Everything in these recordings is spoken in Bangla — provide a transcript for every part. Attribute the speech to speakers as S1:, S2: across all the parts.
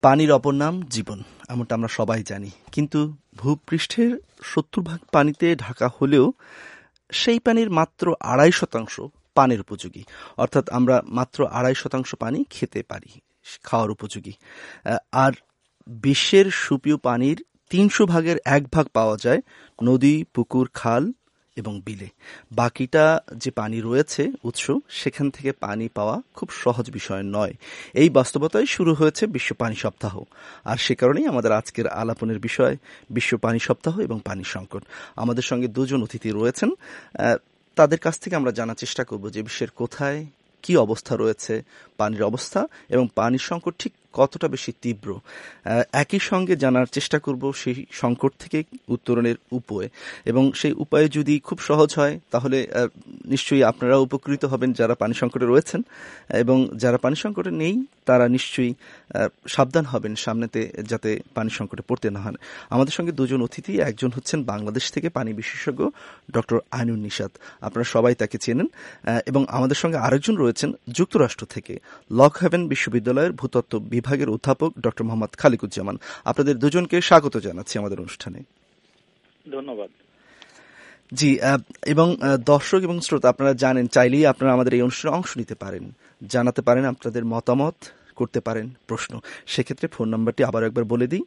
S1: পানির অপর নাম জীবন, এমনটা আমরা সবাই জানি। কিন্তু ভূপৃষ্ঠের 70% পানিতে ঢাকা হলেও সেই পানির মাত্র 2.5% পানের উপযোগী। অর্থাৎ আমরা মাত্র 2.5% পানি খেতে পারি, খাওয়ার উপযোগী। আর বিশ্বের সুপেয় পানির 300 ভাগের 1 ভাগ পাওয়া যায় নদী, পুকুর, খাল এবং বিলে। বাকিটা যে পানি রয়েছে উৎস, সেখান থেকে পানি পাওয়া খুব সহজ বিষয় নয়। এই বাস্তবতায় শুরু হয়েছে বিশ্ব পানি সপ্তাহ। আর সে কারণেই আমাদের আজকের আলাপনের বিষয় বিশ্ব পানি সপ্তাহ এবং পানি সংকট। আমাদের সঙ্গে দুজন অতিথি রয়েছেন। তাদের কাছ থেকে আমরা জানার চেষ্টা করব যে বিশ্বের কোথায় কি অবস্থা রয়েছে পানির অবস্থা এবং পানির সংকট ঠিক কতটা বেশি তীব্র। একই সঙ্গে জানার চেষ্টা করব সেই সংকট থেকে উত্তরণের উপায়, এবং সেই উপায় যদি খুব সহজ হয় তাহলে নিশ্চয়ই আপনারা উপকৃত হবেন যারা পানি সংকটে রয়েছেন, এবং যারা পানি সংকটে নেই তারা নিশ্চয়ই সাবধান হবেন সামনেতে যাতে পানি সংকটে পড়তে না হয়। আমাদের সঙ্গে দুজন অতিথি, একজন হচ্ছেন বাংলাদেশ থেকে পানি বিশেষজ্ঞ ডক্টর আইনুন নিশাত, আপনারা সবাই তাকে চেনেন, এবং আমাদের সঙ্গে আরেকজন রয়েছেন যুক্তরাষ্ট্র থেকে লক হ্যাভেন বিশ্ববিদ্যালয়ের ভূতত্ত্ব বিভাগের অধ্যাপক ডক্টর মোহাম্মদ খালিকুজ্জামান। আপনাদের দুজনকে স্বাগত জানাচ্ছি আমাদের অনুষ্ঠানে।
S2: ধন্যবাদ।
S1: জি, এবং দর্শক এবং শ্রোতা, আপনারা জানেন চাইলেই আপনারা আমাদের এই অনুষ্ঠানে অংশ নিতে পারেন, জানাতে পারেন আপনাদের মতামত, করতে পারেন প্রশ্ন। সেক্ষেত্রে ফোন নাম্বারটি আবার একবার বলে দিই,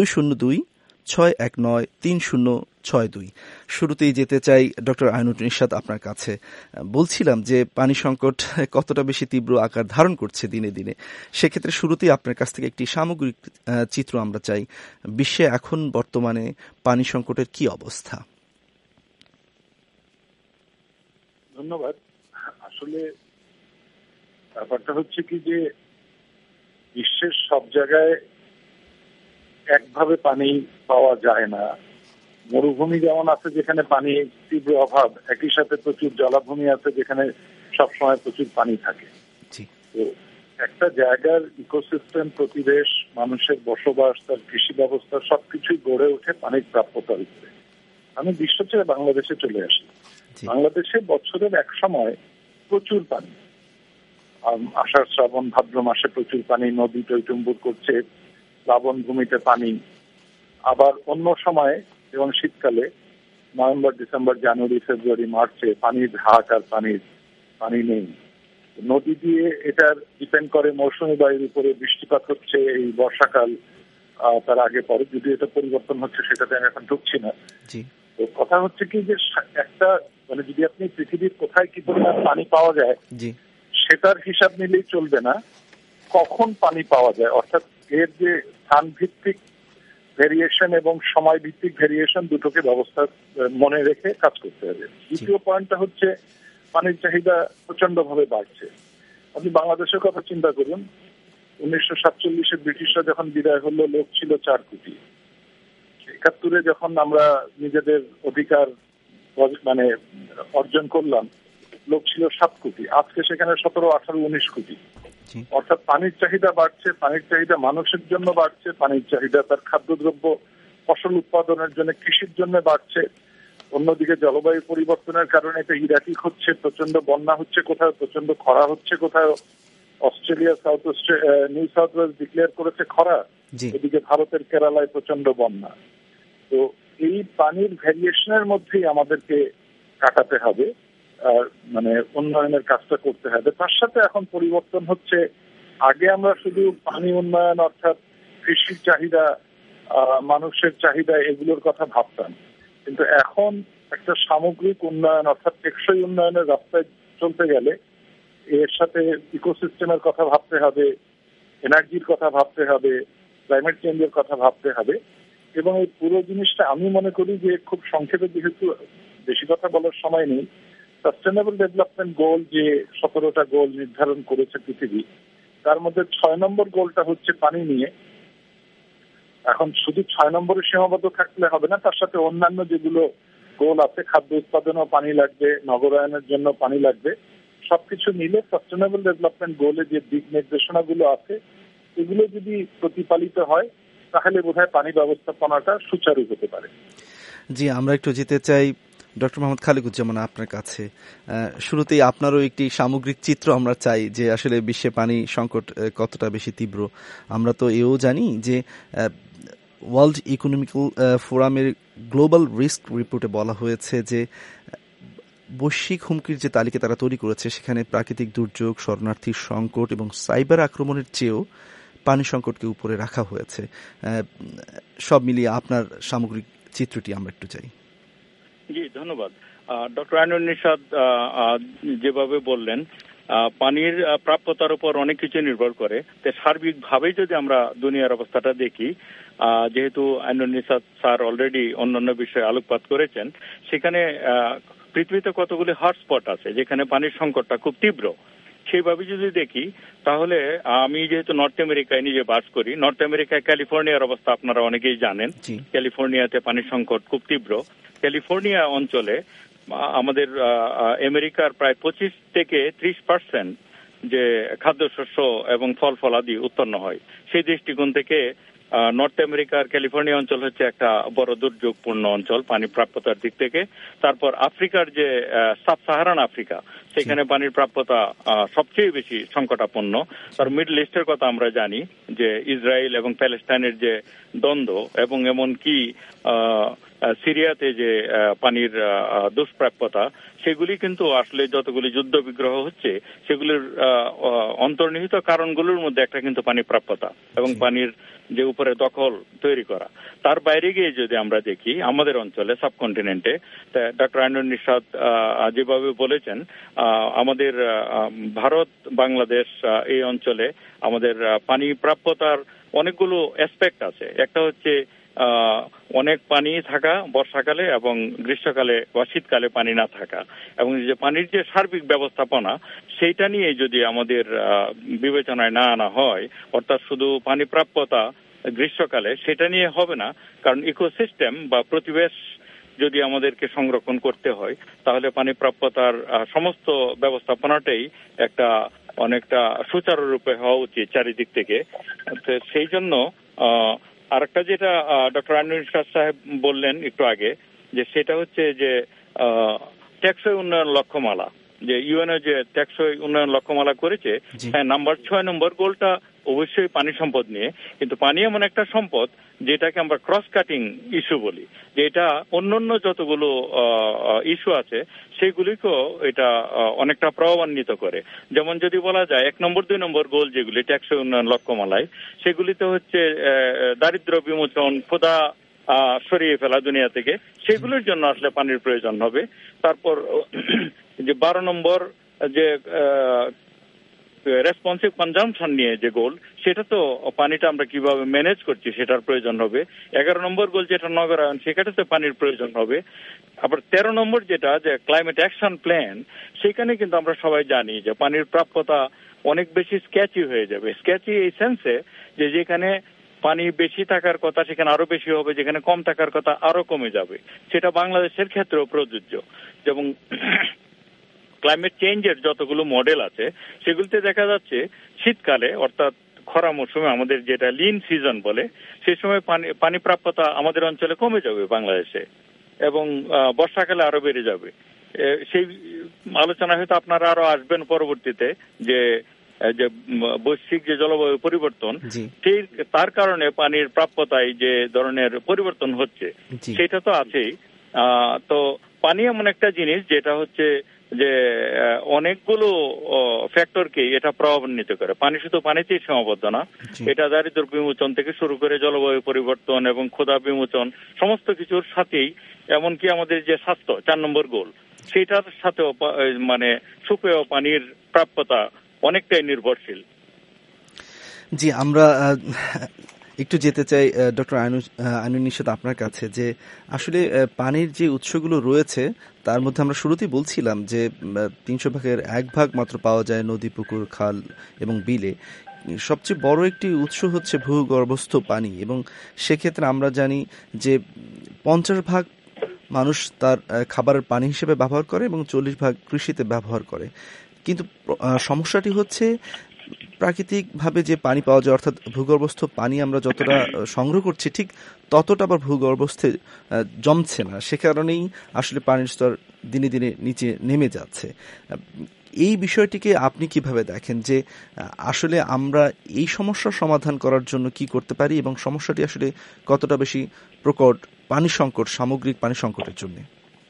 S1: 202-619-3062। শুরুতেই যেতে চাই ডক্টর আইনুন নিশাত আপনার কাছে। বলছিলাম যে পানি সংকট কতটা বেশি তীব্র আকার ধারণ করছে দিনে দিনে। সেক্ষেত্রে শুরুতেই আপনার কাছ থেকে একটি সামগ্রিক চিত্র আমরা চাই, বিশ্বে এখন বর্তমানে পানি সংকটের কি অবস্থা?
S2: ধন্যবাদ। আসলে ব্যাপারটা হচ্ছে কি যে বিশ্বের সব জায়গায় একভাবে পানি পাওয়া যায় না। মরুভূমি যেমন আছে যেখানে পানি তীব্র অভাব, একই সাথে প্রচুর জলাভূমি আছে যেখানে সবসময় প্রচুর পানি থাকে। তো একটা জায়গার ইকোসিস্টেম, পরিবেশ, মানুষের বসবাস, তার কৃষি ব্যবস্থা সবকিছুই গড়ে ওঠে পানির প্রাপ্যতার উপরে। আমি বিশ্ব ছেড়ে বাংলাদেশে চলে আসি। বাংলাদেশে বছরের এক সময় প্রচুর পানি, আষাঢ় শ্রাবণ ভাদ্র মাসে প্রচুর পানি, নদী টইটুম্বুর করছে, প্লাবন ভূমিতে পানি। আবার অন্য সময় যেমন শীতকালে নভেম্বর, ডিসেম্বর, জানুয়ারি, ফেব্রুয়ারি, মার্চে পানির হাট আর পানি নেই। নদী দিয়ে এটার ডিপেন্ড করে মৌসুমী বায়ুর উপরে, বৃষ্টিপাত হচ্ছে এই বর্ষাকাল, তার আগে পরে যদি এটা পরিবর্তন হচ্ছে সেটাতে আমি এখন ঢুকছি না। তো কথা হচ্ছে কি যে একটা মানে যদি আপনি পৃথিবীর কোথায় কি পরিমাণ পানি পাওয়া যায় সেটার হিসাব নিলেই চলবে না, কখন পানি পাওয়া যায়, অর্থাৎ এর যে স্থান ভিত্তিক ভেরিয়েশন এবং সময় ভিত্তিক ভেরিয়েশন দুটোকে ব্যবস্থা মনে রেখে কাজ করতে হবে। দ্বিতীয় পয়েন্টটা হচ্ছে পানির চাহিদা প্রচন্ড ভাবে বাড়ছে। আপনি বাংলাদেশের কথা চিন্তা করুন, 1947-এ ব্রিটিশরা যখন বিদায় হলো লোক ছিল 4 কোটি। 71-এ যখন আমরা নিজেদের অধিকার মানে অর্জন করলাম লোক ছিল 7 কোটি। আজকে সেখানে 17, 18, 19 কোটি। অর্থাৎ পানির চাহিদা বাড়ছে, পানির চাহিদা মানুষের জন্য বাড়ছে, পানির চাহিদা তার খাদ্যদ্রব্য ফসল উৎপাদনের জন্য, কৃষির জন্য বাড়ছে। অন্যদিকে জলবায়ু পরিবর্তনের কারণে এটা ইরাকিক হচ্ছে, প্রচন্ড বন্যা হচ্ছে কোথাও, প্রচন্ড খরা হচ্ছে কোথাও। Australia New South Wales declare করেছে খরা, এদিকে ভারতের কেরালায় প্রচন্ড বন্যা। তো এই পানির ভ্যারিয়েশনের মধ্যেই আমাদেরকে কাটাতে হবে, মানে উন্নয়নের কাজটা করতে হবে। তার সাথে এখন পরিবর্তন হচ্ছে, আগে আমরা শুধু পানি উন্নয়ন অর্থাৎ কৃষির চাহিদা, মানুষের চাহিদা এগুলোর কথা ভাবতাম, কিন্তু এখন একটা সামগ্রিক উন্নয়ন অর্থাৎ টেকসই উন্নয়নের রাস্তায় চলতে গেলে এর সাথে ইকোসিস্টেমের কথা ভাবতে হবে, এনার্জির কথা ভাবতে হবে, ক্লাইমেট চেঞ্জের কথা ভাবতে হবে। এবং এই পুরো জিনিসটা আমি মনে করি যে খুব সংক্ষেপে, যেহেতু বেশি কথা বলার সময় নেই, সাস্টেনেবল ডেভেলপমেন্ট গোল যে 17টা গোল নির্ধারণ করেছে পৃথিবী, তার মধ্যে 6 নম্বর গোলটা হচ্ছে পানি নিয়ে। এখন শুধু 6 নম্বরে সীমাবদ্ধ থাকলে হবে না, তার সাথে অন্যান্য যেগুলো গোল আছে, খাদ্য উৎপাদনেও পানি লাগবে, নগরায়নের জন্য পানি লাগবে, সবকিছু মিলে সাস্টেনেবল ডেভেলপমেন্ট গোলে যে দিক নির্দেশনাগুলো আছে এগুলো যদি প্রতিপালিত হয় তাহলে বোধহয় পানি ব্যবস্থাপনাটা সুচারু হতে পারে।
S1: জি, আমরা একটু যেতে চাই ডক্টর মোহাম্মদ খালেকুজ্জামান, আপনার কাছে শুরুতেই আপনারও একটি সামগ্রিক চিত্র আমরা চাই যে আসলে বিশ্বে পানি সংকট কতটা বেশি তীব্র। আমরা তো এও জানি যে ওয়ার্ল্ড ইকোনমিক্যাল ফোরামের গ্লোবাল রিস্ক রিপোর্টে বলা হয়েছে যে বৈশ্বিক হুমকির যে তালিকা তারা তৈরি করেছে সেখানে প্রাকৃতিক দুর্যোগ, শরণার্থীর সংকট এবং সাইবার আক্রমণের চেয়েও পানি সংকটকে উপরে রাখা হয়েছে। সব মিলিয়ে আপনার সামগ্রিক চিত্রটি আমরা একটু চাই।
S3: জি, ধন্যবাদ। ডক্টর আইনুন নিশাত যেভাবে বললেন, পানির প্রাপ্যতার উপর অনেক কিছু নির্ভর করে। তো সার্বিকভাবেই যদি আমরা দুনিয়ার অবস্থাটা দেখি, যেহেতু আইনুন নিশাত স্যার অলরেডি অন্যান্য বিষয়ে আলোকপাত করেছেন, সেখানে পৃথিবীতে কতগুলি হটস্পট আছে যেখানে পানির সংকটটা খুব তীব্র। সেইভাবে যদি দেখি তাহলে আমি যেহেতু নর্থ আমেরিকায় নিজে বাস করি, নর্থ আমেরিকায় ক্যালিফোর্নিয়ার অবস্থা আপনারা অনেকেই জানেন। ক্যালিফোর্নিয়াতে পানির সংকট খুব তীব্র। ক্যালিফোর্নিয়া অঞ্চলে আমাদের আমেরিকার প্রায় 25 থেকে 30% যে খাদ্যশস্য এবং ফল ফলাদি উৎপন্ন হয়, সেই দৃষ্টিকোণ থেকে নর্থ আমেরিকার ক্যালিফোর্নিয়া অঞ্চল হচ্ছে একটা বড় দুর্যোগপূর্ণ অঞ্চল পানি প্রাপ্যতার দিক থেকে। তারপর আফ্রিকার যে সাব সাহারান আফ্রিকা, সেখানে পানির প্রাপ্যতা সবচেয়ে বেশি সংকটাপন্ন। তার মিডল ইস্টের কথা আমরা জানি যে ইসরায়েল এবং প্যালেস্টাইনের যে দ্বন্দ্ব এবং এমনকি সিরিয়াতে যে পানির দুষ্প্রাপ্যতা, সেগুলি কিন্তু আসলে যতগুলি যুদ্ধ বিগ্রহ হচ্ছে সেগুলির অন্তর্নিহিত কারণগুলোর মধ্যে একটা কিন্তু পানি প্রাপ্যতা এবং পানির যে উপরে দখল তৈরি করা। তার বাইরে গিয়ে যদি আমরা দেখি আমাদের অঞ্চলে সাবকন্টিনেন্টে, ডক্টর আইনুন নিশাত যেভাবে বলেছেন, আমাদের ভারত বাংলাদেশ এই অঞ্চলে আমাদের পানি প্রাপ্যতার অনেকগুলো অ্যাসপেক্ট আছে। একটা হচ্ছে অনেক পানি থাকা বর্ষাকালে এবং গ্রীষ্মকালে বা শীতকালে পানি না থাকা, এবং যে পানির যে সার্বিক ব্যবস্থাপনা সেইটা নিয়ে যদি আমাদের বিবেচনায় না আনা হয়, অর্থাৎ শুধু পানি প্রাপ্যতা গ্রীষ্মকালে সেটা নিয়ে হবে না, কারণ ইকোসিস্টেম বা পরিবেশ যদি আমাদেরকে সংরক্ষণ করতে হয় তাহলে পানি প্রাপ্যতার সমস্ত ব্যবস্থাপনাটাই একটা অনেকটা সুচারুরূপে হওয়া উচিত চারিদিক থেকে। সেই জন্য আরেকটা যেটা ডক্টর আইনুন নিশাত সাহেব বললেন একটু আগে, যে সেটা হচ্ছে যে টেকসই উন্নয়ন লক্ষ্যমালা, যে ইউএনও যে টেকসই উন্নয়ন লক্ষ্যমালা করেছে, হ্যাঁ, 6 নম্বর গোলটা অবশ্যই পানি সম্পদ নিয়ে, কিন্তু পানি এমন একটা সম্পদ যেটাকে আমরা ক্রস কাটিং ইস্যু বলি, যে এটা অন্যান্য যতগুলো ইস্যু আছে সেগুলিকেও এটা অনেকটা প্রভাবান্বিত করে। যেমন যদি বলা যায় 1 নম্বর 2 নম্বর গোল যেগুলি টেকসই উন্নয়ন লক্ষ্যমালায়, সেগুলিতে হচ্ছে দারিদ্র বিমোচন, ক্ষুধা সরিয়ে ফেলা দুনিয়া থেকে, সেগুলোর জন্য আসলে পানির প্রয়োজন হবে। তারপর যে 12 নম্বর যে রেসপন্সিভ কনজাম্পশন নিয়ে যে গোল, সেটা তো পানিটা আমরা কিভাবে ম্যানেজ করছি সেটার প্রয়োজন হবে। 11 নম্বর গোল যেটা নগরায়ন, সেখানে পানির প্রয়োজন হবে। আবার 13 নম্বর যেটা যে ক্লাইমেট অ্যাকশন প্ল্যান, সেখানে কিন্তু আমরা সবাই জানি যে পানির প্রাপ্যতা অনেক বেশি স্ক্যাচি হয়ে যাবে। স্ক্যাচি এই সেন্সে যে যেখানে পানি বেশি থাকার কথা সেখানে আরো বেশি হবে, যেখানে কম থাকার কথা আরো কমে যাবে। সেটা বাংলাদেশের ক্ষেত্রেও প্রযোজ্য। যেমন ক্লাইমেট চেঞ্জের যতগুলো মডেল আছে সেগুলিতে দেখা যাচ্ছে শীতকালে অর্থাৎ খরা মৌসুমে আমাদের যেটা লিন সিজন বলে, সেই সময় পানি প্রাপ্যতা আমাদের অঞ্চলে কমে যাবে বাংলাদেশে, এবং বর্ষাকালে আরো বেড়ে যাবে। সেই আলোচনা হয়তো আপনারা আরো আসবেন পরবর্তীতে, যে বৈশ্বিক যে জলবায়ু পরিবর্তন, সেই তার কারণে পানির প্রাপ্যতায় যে ধরনের পরিবর্তন হচ্ছে সেটা তো আছেই। তো পানি এমন একটা জিনিস যেটা হচ্ছে যে অনেকগুলো ফ্যাক্টরকে এটা প্রভাবান্বিত করে। পানি শুধু পানিতেই সীমাবদ্ধ না, এটা দারিদ্র বিমোচন থেকে শুরু করে জলবায়ু পরিবর্তন এবং ক্ষুধা বিমোচন সমস্ত কিছুর সাথেই, এমনকি আমাদের যে স্বাস্থ্য 4 নম্বর গোল, সেটার সাথেও মানে সুপেয় পানির প্রাপ্যতা অনেকটাই নির্ভরশীল।
S1: জি, আমরা একটু যেতে চাই ডক্টর আইনুন নিশাত আপনার কাছে, যে আসলে পানির যে উৎসগুলো রয়েছে তার মধ্যে আমরা শুরুতেই বলছিলাম যে 300 ভাগের 1 ভাগ মাত্র পাওয়া যায় নদী, পুকুর, খাল এবং বিলে। সবচেয়ে বড় একটি উৎস হচ্ছে ভূগর্ভস্থ পানি, এবং সেক্ষেত্রে আমরা জানি যে 50 ভাগ মানুষ তার খাবারের পানি হিসেবে ব্যবহার করে এবং 40 ভাগ কৃষিতে ব্যবহার করে। কিন্তু সমস্যাটি হচ্ছে প্রাকৃতিকভাবে যে পানি পাওয়া যায়, অর্থাৎ ভূগর্ভস্থ পানি আমরা যতটা সংগ্রহ করছি ঠিক ততটা আবার ভূগর্ভস্থে জমছে না, সে কারণেই আসলে পানির স্তর দিনে দিনে নিচে নেমে যাচ্ছে। এই বিষয়টিকে আপনি কিভাবে দেখেন, যে আসলে আমরা এই সমস্যার সমাধান করার জন্য কি করতে পারি এবং সমস্যাটি আসলে কতটা বেশি প্রকট পানি সংকট, সামগ্রিক পানি সংকটের জন্য?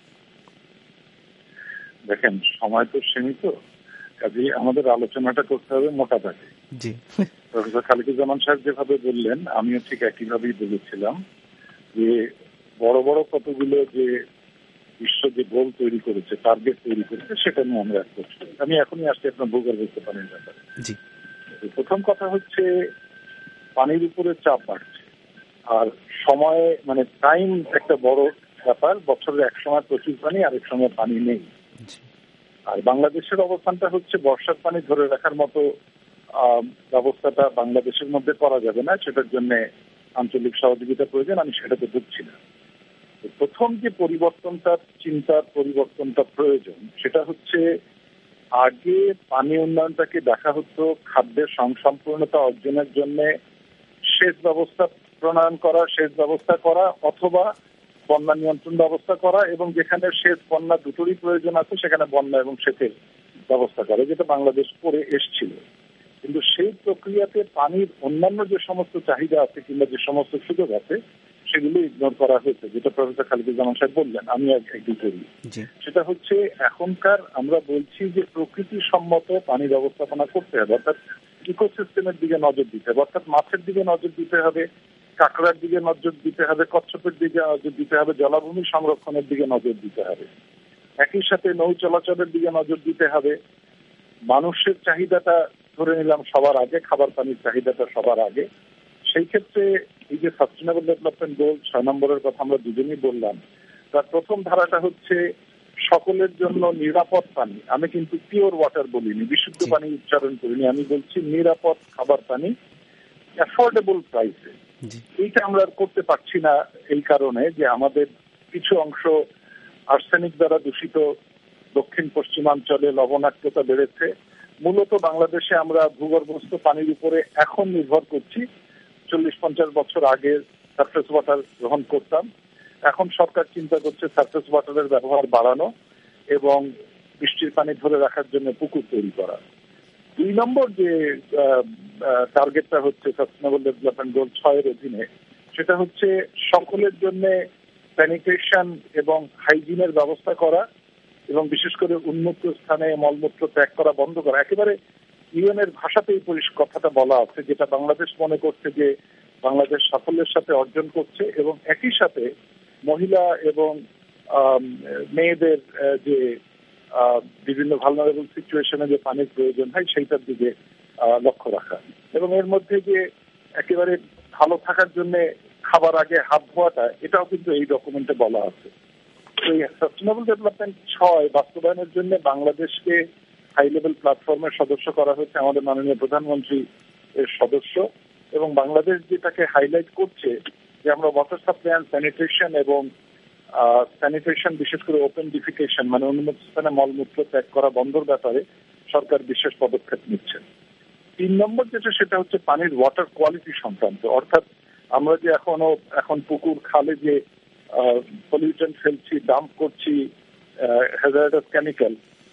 S2: দেখেন, সময় তো সীমিত, কাজে আমাদের আলোচনাটা করতে হবে মোটা দাগে।
S1: জি,
S2: প্রফেসর খালিকুজ্জামান সাহেব যেভাবে বললেন, আমিও ঠিক একইভাবেই বলেছিলাম যে বড় বড় কতগুলো যে বিশ্ব যে গোল তৈরি করেছে, টার্গেট তৈরি করেছে, সেটা নিয়ে আমরা এক করছি। আমি এখনই আসছি আপনার ভূগর্ভস্থ পানির ব্যাপারে।
S1: জি,
S2: প্রথম কথা হচ্ছে পানির উপরে চাপ বাড়ছে, আর সময়ে মানে টাইম একটা বড় ব্যাপার। বছরের এক সময় প্রচুর পানি, আরেক সময় পানি নেই। আর বাংলাদেশের অবস্থানটা হচ্ছে বর্ষার পানি ধরে রাখার মতো ব্যবস্থাটা বাংলাদেশের মধ্যে করা যাবে না, সেটার জন্য আঞ্চলিক সহযোগিতা প্রয়োজন, আমি সেটাতে বুঝছি না। প্রথম যে পরিবর্তনটা, চিন্তার পরিবর্তনটা প্রয়োজন, সেটা হচ্ছে আগে পানি উন্নয়নটাকে দেখা হতো খাদ্যের সম্পূর্ণতা অর্জনের জন্য সেচ ব্যবস্থা প্রণয়ন করা, সেচ ব্যবস্থা করা, অথবা বন্যা নিয়ন্ত্রণ ব্যবস্থা করা, এবং যেখানে সেচ বন্যা দুটোরই প্রয়োজন আছে সেখানে বন্যা এবং সেচের ব্যবস্থা করা, যেটা বাংলাদেশ করে এসছিল। কিন্তু সেই প্রক্রিয়াতে পানির অন্যান্য যে সমস্ত চাহিদা আছে কিংবা যে সমস্ত সুযোগ আছে সেগুলো ইগনোর করা হয়েছে, যেটা প্রফেসর খালিকুজ্জামান সাহেব বললেন, আমি একই করি। সেটা হচ্ছে এখনকার আমরা বলছি যে প্রকৃতি সম্মত পানি ব্যবস্থাপনা করতে হবে, অর্থাৎ ইকোসিস্টেমের দিকে নজর দিতে হবে, অর্থাৎ মাছের দিকে নজর দিতে হবে, কাঁকড়ার দিকে নজর দিতে হবে, কচ্ছপের দিকে নজর দিতে হবে, জলাভূমি সংরক্ষণের দিকে নজর দিতে হবে, একই সাথে নৌ চলাচলের দিকে নজর দিতে হবে। মানুষের চাহিদাটা ধরে নিলাম সবার আগে, খাবার পানির চাহিদাটা সবার আগে। সেই ক্ষেত্রে এই যে সাস্টেনেবল ডেভেলপমেন্ট গোল 6 নম্বরের কথা আমরা দুজনেই বললাম, তার প্রথম ধারাটা হচ্ছে সকলের জন্য নিরাপদ পানি। আমি কিন্তু পিওর ওয়াটার বলিনি, বিশুদ্ধ পানি উচ্চারণ করিনি, আমি বলছি নিরাপদ খাবার পানি অ্যাফোর্ডেবল প্রাইসে। এইটা আমরা করতে পারছি না এই কারণে যে আমাদের কিছু অংশ আর্সেনিক দ্বারা দূষিত, দক্ষিণ পশ্চিমাঞ্চলে লবণাক্ততা বেড়েছে। মূলত বাংলাদেশে আমরা ভূগর্ভস্থ পানির উপরে এখন নির্ভর করছি। 40-50 বছর আগে সারফেস ওয়াটার গ্রহণ করতাম, এখন সরকার চিন্তা করছে সারফেস ওয়াটারের ব্যবহার বাড়ানো এবং বৃষ্টির পানি ধরে রাখার জন্য পুকুর তৈরি করা। 2 নম্বর যে টার্গেটটা হচ্ছে সাস্টেনেবল ডেভেলপমেন্ট গোল 6 এর অধীনে, সেটা হচ্ছে সকলের জন্য স্যানিটেশন এবং হাইজিনের ব্যবস্থা করা, এবং বিশেষ করে উন্মুক্ত স্থানে মলমূত্র ত্যাগ করা বন্ধ করা। একেবারে ইউএনের ভাষাতেই কথাটা বলা আছে, যেটা বাংলাদেশ মনে করছে যে বাংলাদেশ সাফল্যের সাথে অর্জন করছে, এবং একই সাথে মহিলা এবং মেয়েদের যে বিভিন্ন ভালনারেবল সিচুয়েশনে যে পানির প্রয়োজন হয় সেইটার দিকে লক্ষ্য রাখা, এবং এর মধ্যে যে একেবারে ভালো থাকার জন্য খাবার আগে হাত ধোয়াটা, এটাও কিন্তু এই ডকুমেন্টে বলা আছে। এই সাস্টেনেবল ডেভেলপমেন্ট 6 বাস্তবায়নের জন্য বাংলাদেশকে হাই লেভেল প্ল্যাটফর্মের সদস্য করা হয়েছে, আমাদের মাননীয় প্রধানমন্ত্রী এর সদস্য, এবং বাংলাদেশ যেটাকে হাইলাইট করছে যে আমরা ওয়াটার সাপ্লাই অ্যান্ড স্যানিটেশন এবং স্যানিটেশন, বিশেষ করে ওপেন ডিফিকেশন মানে উন্মুক্ত স্থানে মলমূত্র ত্যাগ করা বন্ধর ব্যাপারে সরকার বিশেষ পদক্ষেপ নিচ্ছে। 3 নম্বর যেটা, সেটা হচ্ছে পানির ওয়াটার কোয়ালিটি সংক্রান্ত, অর্থাৎ আমরা যে এখন পুকুর খালে যে পলিউশন ফেলছি, ডাম্প করছি হ্যাজার্ডাস কেমিক্যাল,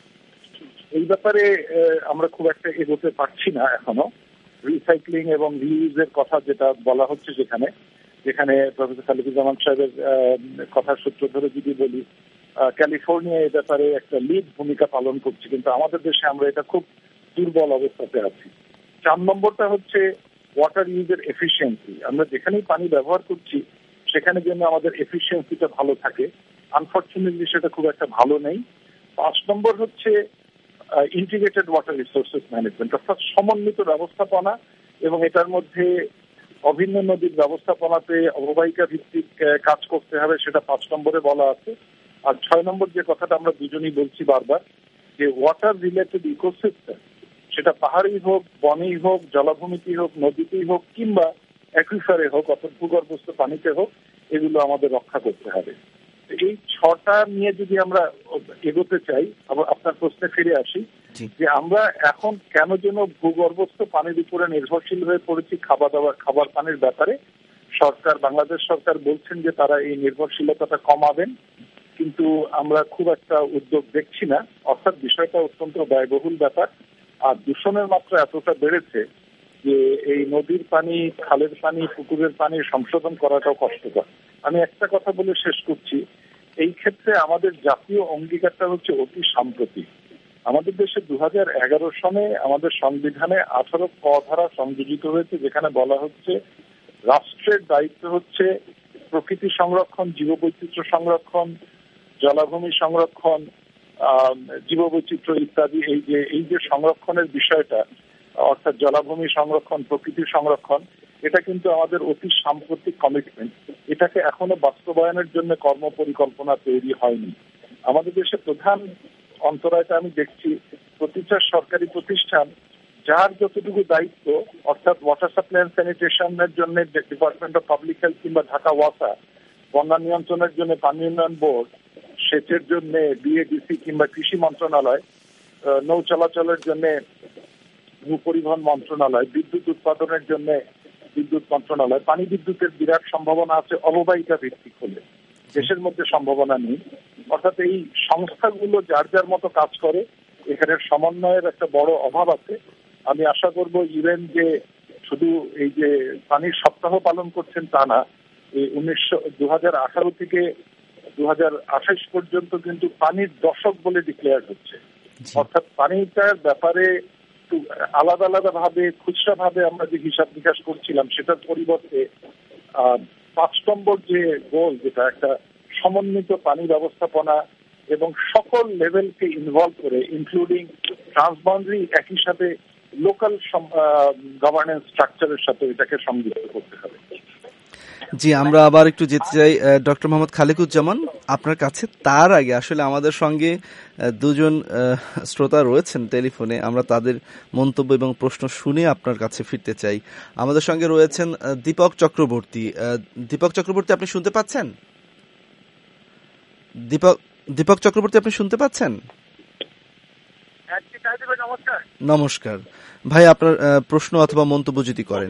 S2: এই ব্যাপারে আমরা খুব একটা এগোতে পারছি না এখনো। রিসাইক্লিং এবং রিইউজের কথা যেটা বলা হচ্ছে, যেখানে প্রফেসর খালিকুজ্জামান সাহেবের কথার সূত্র ধরে যদি বলি, ক্যালিফোর্নিয়া এই ব্যাপারে একটা লিড ভূমিকা পালন করছে, কিন্তু আমাদের দেশে আমরা এটা খুব দুর্বল অবস্থাতে আছি। 4 নম্বরটা হচ্ছে ওয়াটার ইউজের এফিসিয়েন্সি। আমরা যেখানেই পানি ব্যবহার করছি সেখানে যেন আমাদের এফিসিয়েন্সিটা ভালো থাকে, আনফরচুনেটলি সেটা খুব একটা ভালো নেই। 5 নম্বর হচ্ছে ইন্টিগ্রেটেড ওয়াটার রিসোর্সেস ম্যানেজমেন্ট, অর্থাৎ সমন্বিত ব্যবস্থাপনা, এবং এটার মধ্যে অভিন্ন নদীর ব্যবস্থাপনাতে অববাহিকা ভিত্তিক কাজ করতে হবে, সেটা 5 নম্বরে বলা আছে। আর 6 নম্বর যে কথাটা আমরা দুজনেই বলছি বারবার, যে ওয়াটার রিলেটেড ইকোসিস্টেম, সেটা পাহাড়ি হোক, বনেই হোক, জলাভূমিতেই হোক, নদীতেই হোক, কিংবা অ্যাকুইফারে হোক, অর্থাৎ ভূগর্ভস্থ পানিতে হোক, এগুলো আমাদের রক্ষা করতে হবে। এই 6টা নিয়ে যদি আমরা এগোতে চাই, আবার আপনার প্রশ্নে ফিরে আসি, যে আমরা এখন কেন যেন ভূগর্ভস্থ পানির উপরে নির্ভরশীল হয়ে পড়েছি খাবার পানির ব্যাপারে। বাংলাদেশ সরকার বলছেন যে তারা এই নির্ভরশীলতাটা কমাবেন, কিন্তু আমরা খুব একটা উদ্যোগ দেখছি না। অর্থাৎ বিষয়টা অত্যন্ত ব্যয়বহুল ব্যাপার। আর দূষণের মাত্রা এতটা বেড়েছে যে এই নদীর পানি, খালের পানি, পুকুরের পানি সংশোধন করাটাও কষ্টকর। আমি একটা কথা বলে শেষ করছি, এই ক্ষেত্রে আমাদের জাতীয় অঙ্গীকারটা হচ্ছে অতি সাম্প্রতিক। আমাদের দেশে 2011 সনে আমাদের সংবিধানে 18 ক ধারা সংযোজিত হয়েছে, যেখানে বলা হচ্ছে রাষ্ট্রের দায়িত্ব হচ্ছে প্রকৃতি সংরক্ষণ, জীববৈচিত্র্য সংরক্ষণ, জলাভূমি সংরক্ষণ, জীববৈচিত্র্য ইত্যাদি। এই যে সংরক্ষণের বিষয়টা, অর্থাৎ জলাভূমি সংরক্ষণ, প্রকৃতি সংরক্ষণ, এটা কিন্তু আমাদের অতি সাম্প্রতিক কমিটমেন্ট। এটাকে এখনো বাস্তবায়নের জন্য কর্মপরিকল্পনা তৈরি হয়নি। আমাদের দেশে প্রধান অন্তরায়টা আমি দেখছি, প্রতিটা সরকারি প্রতিষ্ঠান যার যতটুকু দায়িত্ব, অর্থাৎ ওয়াটার সাপ্লাই অ্যান্ড স্যানিটেশনের জন্য ডিপার্টমেন্ট অফ পাবলিক হেলথ কিংবা ঢাকা ওয়াসা, বন্যা নিয়ন্ত্রণের জন্য পানি উন্নয়ন বোর্ড, সেচের জন্য বিএডিসি কিংবা কৃষি মন্ত্রণালয়, নৌ চলাচলের জন্য নৌ পরিবহন মন্ত্রণালয়, বিদ্যুৎ উৎপাদনের জন্য বিদ্যুৎ মন্ত্রণালয়। পানি বিদ্যুতের বিরাট সম্ভাবনা আছে অববাহিকা ভিত্তিক হলে, দেশের মধ্যে সম্ভাবনা নেই। অর্থাৎ এই সংস্থাগুলো যার যার মতো কাজ করে, এখানের সমন্বয়ের একটা বড় অভাব আছে। আমি আশা করব ইভেন যে শুধু এই যে পানির সপ্তাহ পালন করছেন তা না, এই 2018 থেকে 2028 পর্যন্ত কিন্তু পানির দশক বলে ডিক্লেয়ার হচ্ছে। অর্থাৎ পানিটার ব্যাপারে আলাদা আলাদা ভাবে, খুচরা ভাবে আমরা যে হিসাব নিকাশ করছিলাম, সেটার পরিবর্তে 5 নম্বর যে গোল, যেটা একটা সমন্বিত পানি ব্যবস্থাপনা এবং সকল লেভেলকে ইনভলভ করে, ইনক্লুডিং ট্রান্সবাউন্ডারি, একই সাথে লোকাল গভর্নেন্স স্ট্রাকচারের সাথে এটাকে সংযুক্ত করতে হবে।
S1: জি, আমরা আবার একটু যেতে চাই ডক্টর মোহাম্মদ খালেকুজ্জামান আপনার কাছে। তার আগে আসলে আমাদের সঙ্গে দুজন শ্রোতা রয়েছেন টেলিফোনে, আমরা তাদের মন্তব্য এবং প্রশ্ন শুনে আপনার কাছে ফিরতে চাই। আমাদের সঙ্গে রয়েছেন দীপক চক্রবর্তী। দীপক চক্রবর্তী, আপনি শুনতে পাচ্ছেন? দীপক চক্রবর্তী, আপনি শুনতে পাচ্ছেন? নমস্কার ভাই, আপনার প্রশ্ন অথবা মন্তব্য যদি করেন।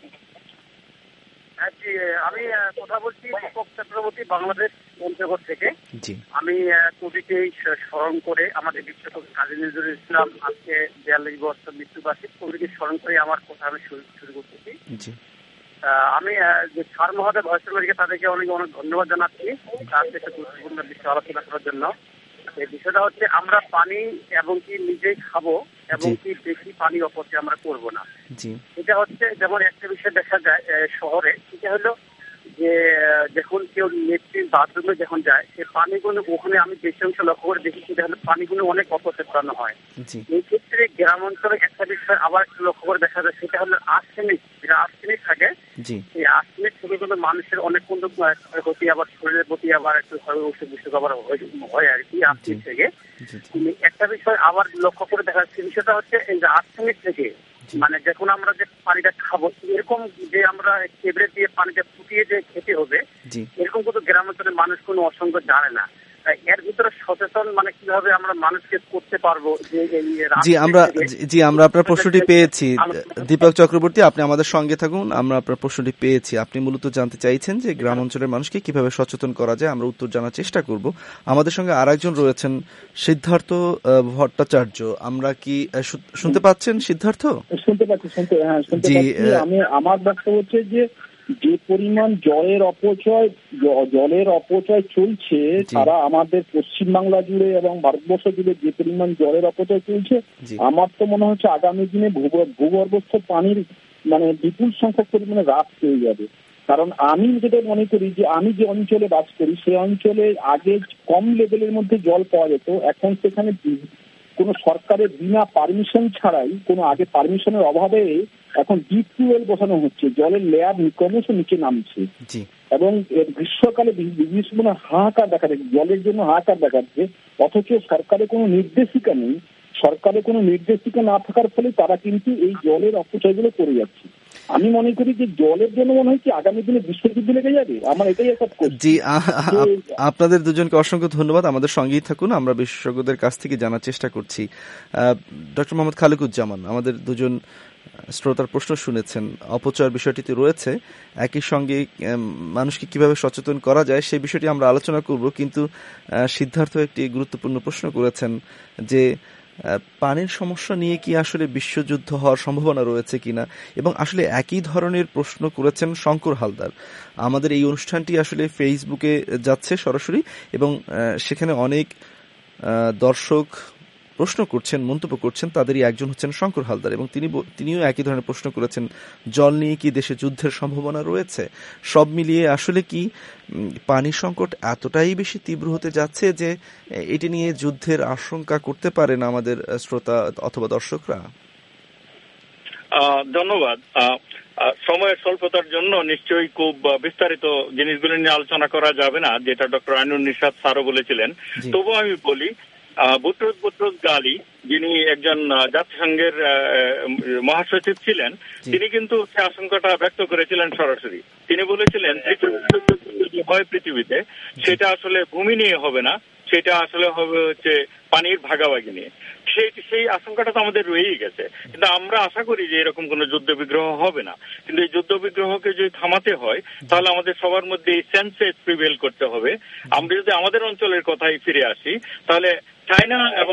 S4: আমি কথা বলছি দীপক চক্রবর্তী, বাংলাদেশ পঞ্চগড় থেকে। আমি কবিকে স্মরণ করে, আমাদের বিশ্বকবি কাজী নজরুল ইসলাম আজকে 42 বছর মৃত্যুবার্ষিক, কবিকে স্মরণ করে আমার কথা আমি শুরু করতেছি। আমি যে স্যার মহোদয় ভয়েস আমেরিকা, তাদেরকে অনেক অনেক ধন্যবাদ জানাচ্ছি তার থেকে গুরুত্বপূর্ণ বিষয় আলোচনা করার জন্য। এই বিষয়টা হচ্ছে আমরা পানি এবং কি নিজেই খাবো এবং কি বেশি পানি অপচয় আমরা করবো না। এটা হচ্ছে যেমন একটা বিষয় দেখা যায় শহরে, সেটা হলো যে যখন কেউ লেট্রিন বাথরুমে যখন যায়, সে পানিগুলো ওখানে আমি বেশি অংশ লক্ষ্য করে দেখি, সেটা হলো পানিগুলো অনেক অপচয় করানো হয়। এই ক্ষেত্রে গ্রাম অঞ্চলে একটা বিষয় আবার একটু লক্ষ্য করে দেখা যায়, সেটা হলো আর্সেনিক। যেটা আর্সেনিক থাকে, এই আর্সেনিক থেকে কিন্তু মানুষের অনেক ক্ষতি, আবার শরীরের প্রতি আবার একটু অসুখ বিসুখ আবার হয় আর কি আর্সেনিক থেকে। একটা বিষয় আবার লক্ষ্য করে দেখা যাচ্ছে, বিষয়টা হচ্ছে এই যে আর্সেনিক থেকে, মানে যখন আমরা যে পানিটা খাবো, এরকম যে আমরা টেবলে দিয়ে পানিটা ফুটিয়ে যে খেতে হবে, এরকম কিন্তু গ্রামাঞ্চলের মানুষ কোনো অসংখ্য জানে না। এর ভিতরে সচেতন মানে কিভাবে আমরা মানুষকে করতে পারবো যে
S1: আমরা আপনার প্রশ্নটি পেয়েছি দীপক চক্রবর্তী, আপনি আমাদের সঙ্গে থাকুন। আমরা আপনার প্রশ্নটি পেয়েছি। আপনি মূলত জানতে চাইছেন যে গ্রাম অঞ্চলের মানুষকে কিভাবে সচেতন করা যায়। আমরা উত্তর জানার চেষ্টা করব। আমাদের সঙ্গে আরেকজন রয়েছেন সিদ্ধার্থ ভট্টাচার্য। আমরা কি শুনতে পাচ্ছেন সিদ্ধার্থ?
S5: শুনতে পাচ্ছি। আমি আমার বক্তব্য হচ্ছে যে পরিমাণ জলের অপচয় চলছে, তারা আমাদের পশ্চিমবাংলা জুড়ে এবং ভারতবর্ষ জুড়ে যে পরিমাণ জলের অপচয় চলছে, আমার তো মনে হচ্ছে আগামী দিনে ভূগর্ভস্থ পানির মানে বিপুল সংখ্যক পরিমাণে হ্রাস পেয়ে যাবে। কারণ আমি যেটা মনে করি যে আমি যে অঞ্চলে বাস করি, সেই অঞ্চলে আগে কম লেভেলের মধ্যে জল পাওয়া যেত, এখন সেখানে কোনো সরকারের বিনা পারমিশন ছাড়াই, কোনো আগে পারমিশনের অভাবে এখন ডিপ টিউবওয়েল বসানো হচ্ছে, জলের লেয়ার ক্রমশ নিচে নামছে এবং গ্রীষ্মকালে বিভিন্ন হাহাকার দেখা যাচ্ছে, জলের জন্য হাহাকার দেখাচ্ছে। অথচ সরকারের কোনো নির্দেশিকা নেই। সরকারের কোনো নির্দেশিকা না থাকার ফলে তারা কিন্তু এই জলের অপচয়গুলো করে যাচ্ছে। আমি মনে করি যে জলের জন্য মনে হয় কি আগামী দিনে বিশ্বযুদ্ধ লেগে যাবে, আমার এটাই একটা।
S1: জি, আপনাদের দুজনকে অসংখ্য ধন্যবাদ। আমাদের সঙ্গেই থাকুন, আমরা বিশেষজ্ঞদের কাছ থেকে জানার চেষ্টা করছি। ডক্টর মোহাম্মদ খালেকুজ্জামান, আমাদের দুজন শ্রোতার প্রশ্ন শুনেছেন, অপচয়ের বিষয়টিতে রয়েছে, একই সঙ্গে মানুষকে কিভাবে সচেতন করা যায় সেই বিষয়টি আমরা আলোচনা করব। কিন্তু সিদ্ধার্থ একটি গুরুত্বপূর্ণ প্রশ্ন করেছেন যে পানির সমস্যা নিয়ে কি আসলে বিশ্বযুদ্ধ হওয়ার সম্ভাবনা রয়েছে কিনা, এবং আসলে একই ধরনের প্রশ্ন করেছেন শঙ্কর হালদার। আমাদের এই অনুষ্ঠানটি আসলে ফেসবুকে যাচ্ছে সরাসরি, এবং সেখানে অনেক দর্শক প্রশ্ন করছেন, মন্তব্য করছেন। তাদেরই একজন হচ্ছেন শঙ্কর হালদার, এবং তিনিও একই ধরনের প্রশ্ন করেছেন, জল নিয়ে কি দেশে যুদ্ধের সম্ভাবনা রয়েছে। সব মিলিয়ে আসলে কি পানি সংকট এতটাই বেশি তীব্র হতে যাচ্ছে যে এটি নিয়ে যুদ্ধের আশঙ্কা করতে পারেন আমাদের শ্রোতা অথবা দর্শকরা?
S3: ধন্যবাদ। সময়ের স্বল্পতার জন্য নিশ্চয়ই খুব বিস্তারিত জিনিসগুলো নিয়ে আলোচনা করা যাবে না, যেটা ডক্টর আইনুন নিশাত স্যারও বলেছিলেন। তবুও আমি বলি, বুটরোজ গালি, যিনি একজন জাতিসংঘের মহাসচিব ছিলেন, তিনি কিন্তু সে আশঙ্কাটা ব্যক্ত করেছিলেন সরাসরি। তিনি বলেছিলেন যদি হয় পৃথিবীতে, সেটা আসলে ভূমি নিয়ে হবে না, সেটা আসলে হবে হচ্ছে পানির ভাগাভাগি নিয়ে। সেই আশঙ্কাটা তো আমাদের রয়েই গেছে, কিন্তু আমরা আশা করি যে এরকম কোনো যুদ্ধ বিগ্রহ হবে না। কিন্তু এই যুদ্ধ বিগ্রহকে যদি থামাতে হয়, তাহলে আমাদের সবার মধ্যে এই সেন্সেস প্রিভেল করতে হবে। আমরা যদি আমাদের অঞ্চলের কথাই ফিরে আসি, তাহলে চায়না এবং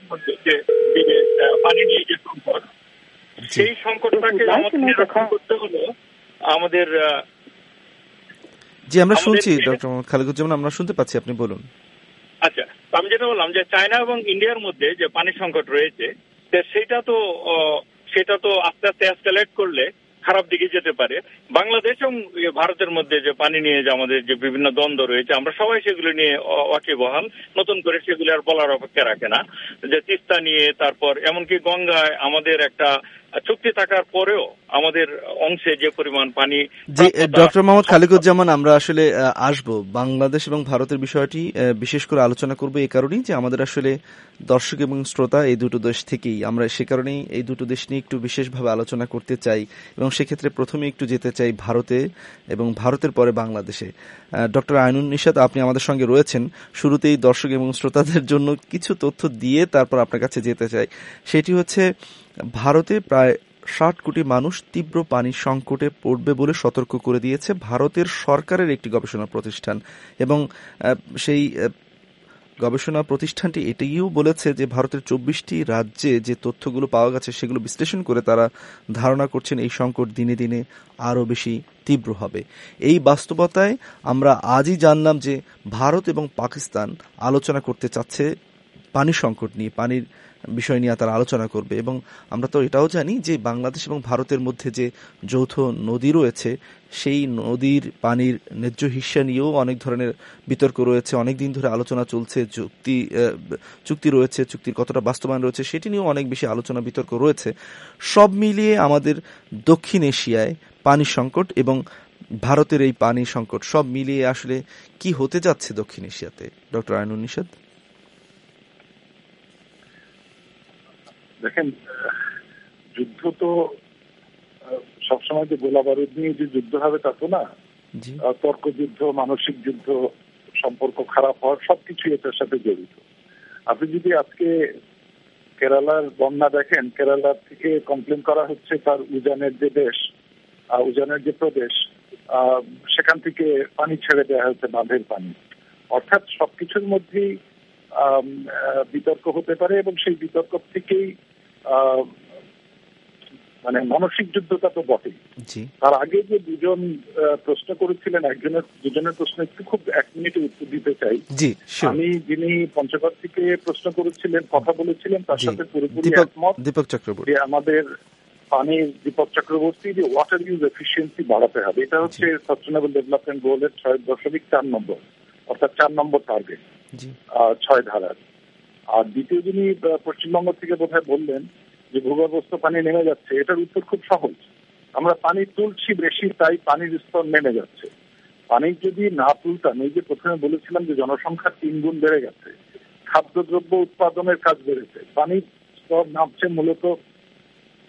S3: পানি নিয়ে যে সংকট, সেই সংকটটাকে আমাদের নিরসন করতে হলো আমাদের।
S1: জি, আমরা শুনছি ডক্টর খালেকুজ্জামান, আমরা শুনতে পাচ্ছি, আপনি বলুন।
S3: আচ্ছা, আমি যেটা বললাম যে চায়না এবং ইন্ডিয়ার মধ্যে যে পানি সংকট রয়েছে, সেটা তো আস্তে আস্তে এসকেলেট করলে খারাপ দিকে যেতে পারে। বাংলাদেশ এবং ভারতের মধ্যে যে পানি নিয়ে যে আমাদের যে বিভিন্ন দ্বন্দ্ব রয়েছে, আমরা সবাই সেগুলো নিয়ে ওয়াকিবহাল, নতুন করে সেগুলো আর বলার অপেক্ষা রাখে না। যে তিস্তা নিয়ে, তারপর এমনকি গঙ্গায় আমাদের একটা চুক্তি থাকার পরেও আমাদের অংশে যে পরিমাণ পানি।
S1: জি, ডক্টর মোহাম্মদ খালেকুজ্জামান, আমরা আসলে আসবো বাংলাদেশ এবং ভারতের বিষয়টি বিশেষ করে আলোচনা করব এই কারণেই যে আমাদের আসলে দর্শক এবং শ্রোতা এই দুটো দেশ থেকেই, আমরা সে কারণেই এই দুটো দেশ নিয়ে একটু বিশেষভাবে আলোচনা করতে চাই, এবং সেক্ষেত্রে প্রথমে একটু যেতে চাই ভারতে এবং ভারতের পরে বাংলাদেশে। ডক্টর আইনুন নিশাত, আপনি আমাদের সঙ্গে রয়েছেন। শুরুতেই দর্শক এবং শ্রোতাদের জন্য কিছু তথ্য দিয়ে তারপর আপনার কাছে যেতে চাই। সেটি হচ্ছে, ভারতে প্রায় 60 কোটি মানুষ তীব্র পানির সংকটে পড়বে বলে সতর্ক করে দিয়েছে ভারতের সরকারের একটি গবেষণা প্রতিষ্ঠান, এবং সেই গবেষণা প্রতিষ্ঠানটি এটিও বলেছে যে ভারতের 24টি রাজ্যে যে তথ্যগুলো পাওয়া গেছে সেগুলো বিশ্লেষণ করে তারা ধারণা করছেন এই সংকট দিনে দিনে আরও বেশি তীব্র হবে। এই বাস্তবতায় আমরা আজই জানলাম যে ভারত এবং পাকিস্তান আলোচনা করতে চাচ্ছে পানি সংকট নিয়ে, পানির বিষয় নিয়ে তারা আলোচনা করবে। এবং আমরা তো এটাও জানি যে বাংলাদেশ এবং ভারতের মধ্যে যে যৌথ নদী রয়েছে, সেই নদীর পানির ন্যায্য হিস্সা নিয়েও অনেক ধরনের বিতর্ক রয়েছে, অনেক দিন ধরে আলোচনা চলছে। চুক্তি রয়েছে, চুক্তির কতটা বাস্তবায়ন রয়েছে সেটি নিয়েও অনেক বেশি আলোচনা বিতর্ক রয়েছে। সব মিলিয়ে আমাদের দক্ষিণ এশিয়ায় পানি সংকট এবং ভারতের এই পানি সংকট, সব মিলিয়ে আসলে কি হতে যাচ্ছে দক্ষিণ এশিয়াতে, ডক্টর আইনুন নিশাত?
S2: দেখেন, যুদ্ধ তো সবসময় যে গোলা বারুদ নিয়ে যে যুদ্ধ হবে তা তো না। তর্ক যুদ্ধ, মানসিক যুদ্ধ, সম্পর্ক খারাপ হওয়ার সবকিছু এটার সাথে জড়িত। আপনি যদি আজকে কেরালার বন্যা দেখেন, কেরালার থেকে কমপ্লেন করা হচ্ছে তার উজানের যে দেশ, উজানের যে প্রদেশ, সেখান থেকে পানি ছেড়ে দেওয়া হচ্ছে, বাঁধের পানি। অর্থাৎ সবকিছুর মধ্যেই বিতর্ক হতে পারে, এবং সেই বিতর্ক থেকেই মানে মানসিক যুদ্ধটা তো বটেই। তার আগে যে দুজন প্রশ্ন করেছিলেন, দুজনের প্রশ্ন একটু খুব 1 মিনিটে উত্তর দিতে চাই। আমি যিনি পঞ্চগড় থেকে প্রশ্ন করেছিলেন, কথা বলেছিলেন, তার সাথে পুরোপুরি একমত।
S1: দীপক চক্রবর্তী,
S2: যে আমাদের পানির, দীপক চক্রবর্তী, যে ওয়াটার ইউজ এফিসিয়েন্সি বাড়াতে হবে। এটা হচ্ছে সাস্টেনেবল ডেভেলপমেন্ট গোলের 6.4 নম্বর, অর্থাৎ 4 নম্বর টার্গেট 6 ধারার। আর দ্বিতীয় যিনি পশ্চিমবঙ্গ থেকে বোধহয় বললেন যে ভূগর্ভস্থ পানি নেমে যাচ্ছে, এটার উত্তর খুব সহজ। আমরা পানি তুলছি বেশি, তাই পানির স্তর নেমে যাচ্ছে। পানি যদি না তুলতাম, এই যে প্রথমে বলেছিলাম যে জনসংখ্যা 3 গুণ বেড়ে গেছে, খাদ্যদ্রব্য উৎপাদনের কাজ বেড়েছে, পানির স্তর নামছে মূলত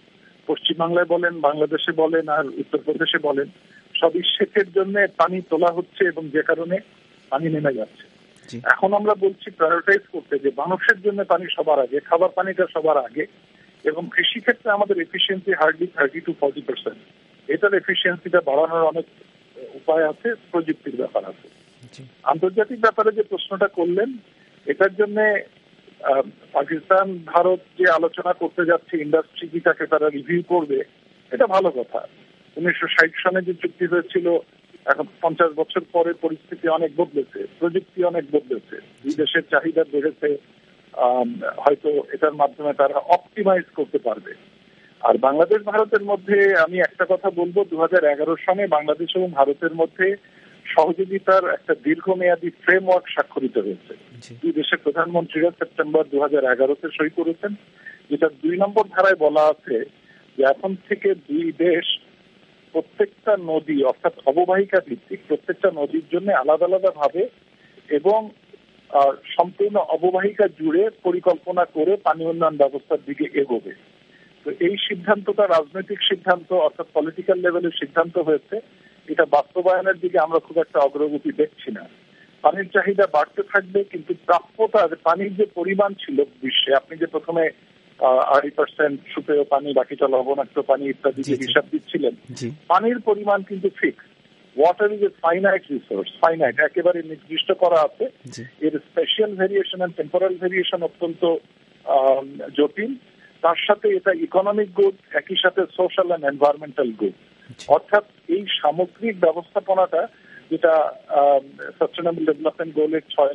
S2: পশ্চিমবাংলায় বলেন, বাংলাদেশে বলেন, আর উত্তরপ্রদেশে বলেন, সবই সেচের জন্য পানি তোলা হচ্ছে এবং যে কারণে পানি নেমে যাচ্ছে। এখন আমরা বলছি প্রায়োরিটাইজ করতে যে মানুষের জন্য পানি সবার আগে, খাবার পানিটা সবার আগে, এবং কৃষিক্ষেত্রে আমাদের এফিসিয়েন্সি হার্ডলি 30-40%। এটার এফিসিয়েন্সিটা বাড়ানোর অনেক উপায় আছে, প্রযুক্তির ব্যাপার আছে। আন্তর্জাতিক ব্যাপারে যে প্রশ্নটা করলেন, এটার জন্য পাকিস্তান ভারত যে আলোচনা করতে যাচ্ছে, ইন্ডাস্ট্রিটাকে তারা রিভিউ করবে, এটা ভালো কথা। 1960 সনে যে চুক্তি হয়েছিল, এখন 50 বছর পরে পরিস্থিতি অনেক বদলেছে, প্রযুক্তি অনেক বদলেছে, দুই দেশের চাহিদা বেড়েছে, হয়তো এটার মাধ্যমে তারা অপটিমাইজ করতে পারবে। আর বাংলাদেশ ভারতের মধ্যে আমি একটা কথা বলবো, 2011 সনে বাংলাদেশ এবং ভারতের মধ্যে সহযোগিতার একটা দীর্ঘমেয়াদী ফ্রেমওয়ার্ক স্বাক্ষরিত হয়েছে। দুই দেশের প্রধানমন্ত্রীরা সেপ্টেম্বর 2011-তে সই করেছেন, যেটা 2 নম্বর ধারায় বলা আছে যে এখন থেকে দুই দেশ প্রত্যেকটা নদী, অর্থাৎ অববাহিকা ভিত্তিক প্রত্যেকটা নদীর জন্য আলাদা আলাদা ভাবে এবং সম্পূর্ণ অববাহিকা জুড়ে পরিকল্পনা করে পানি উন্নয়ন ব্যবস্থার দিকে এগোবে। তো এই সিদ্ধান্তটা রাজনৈতিক সিদ্ধান্ত, অর্থাৎ পলিটিক্যাল লেভেলের সিদ্ধান্ত হয়েছে। এটা বাস্তবায়নের দিকে আমরা খুব একটা অগ্রগতি দেখছি না। পানির চাহিদা বাড়তে থাকবে, কিন্তু প্রাপ্যতা, পানির যে পরিমাণ ছিল বিশ্বে, আপনি যে প্রথমে 80% সুপেয় পানি, বাকিটা লবণাক্ত পানি ইত্যাদি হিসাব দিচ্ছিলেন, পানির পরিমাণ কিন্তু fix. Water is a finite resource, finite, একেবারে নির্দিষ্ট করা আছে। এর spatial variation and temporal variation অত্যন্ত জটিল। তার সাথে এটা ইকোনমিক গুড, একই সাথে সোশ্যাল এন্ড এনভায়রনমেন্টাল গুড। অর্থাৎ এই সামগ্রিক ব্যবস্থাপনাটা, যেটা সাস্টেনেবল ডেভেলপমেন্ট গোলের 6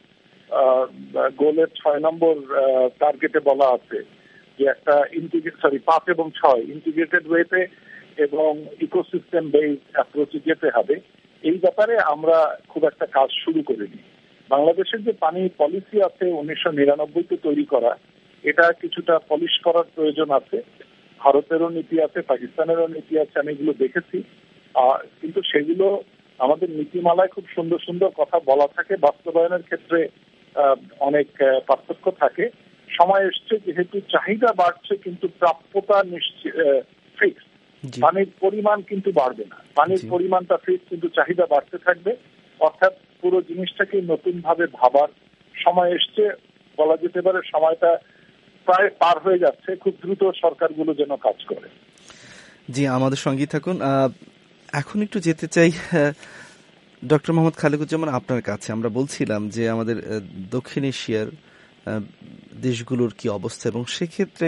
S2: নম্বর টার্গেটে বলা আছে যে একটা 5 এবং 6 ইন্টিগ্রেটেড ওয়েতে এবং ইকোসিস্টেম বেসড অ্যাপ্রোচে যেতে হবে। এই ব্যাপারে আমরা খুব একটা কাজ শুরু করিনি। বাংলাদেশের যে পানি পলিসি আছে 1999-তে তৈরি করা, এটা কিছুটা পলিশ করার প্রয়োজন আছে। ভারতেরও নীতি আছে, পাকিস্তানেরও নীতি আছে, আমি এগুলো দেখেছি। কিন্তু সেগুলো আমাদের নীতিমালায় খুব সুন্দর সুন্দর কথা বলা থাকে, বাস্তবায়নের ক্ষেত্রে অনেক পার্থক্য থাকে। সময় এসছে, যেহেতু চাহিদা বাড়ছে কিন্তু প্রাপ্যতা ফিক্স, পানির পরিমাণ কিন্তু বাড়বে না। পানির পরিমাণটা ফিক্স, কিন্তু চাহিদা বাড়তে থাকবে। অর্থাৎ পুরো জিনিসটাকে নতুন ভাবে ভাবার সময় এসছে, বলা যেতে পারে সময়টা প্রায় পার হয়ে যাচ্ছে। খুব দ্রুত সরকারগুলো যেন কাজ করে।
S1: জি, আমাদের সঙ্গেই থাকুন। এখন একটু যেতে চাই ডক্টর মোহাম্মদ খালেকুজ্জামান আপনার কাছে। আমরা বলছিলাম যে আমাদের দক্ষিণ এশিয়ার দেশগুলোর কি অবস্থা, এবং সেক্ষেত্রে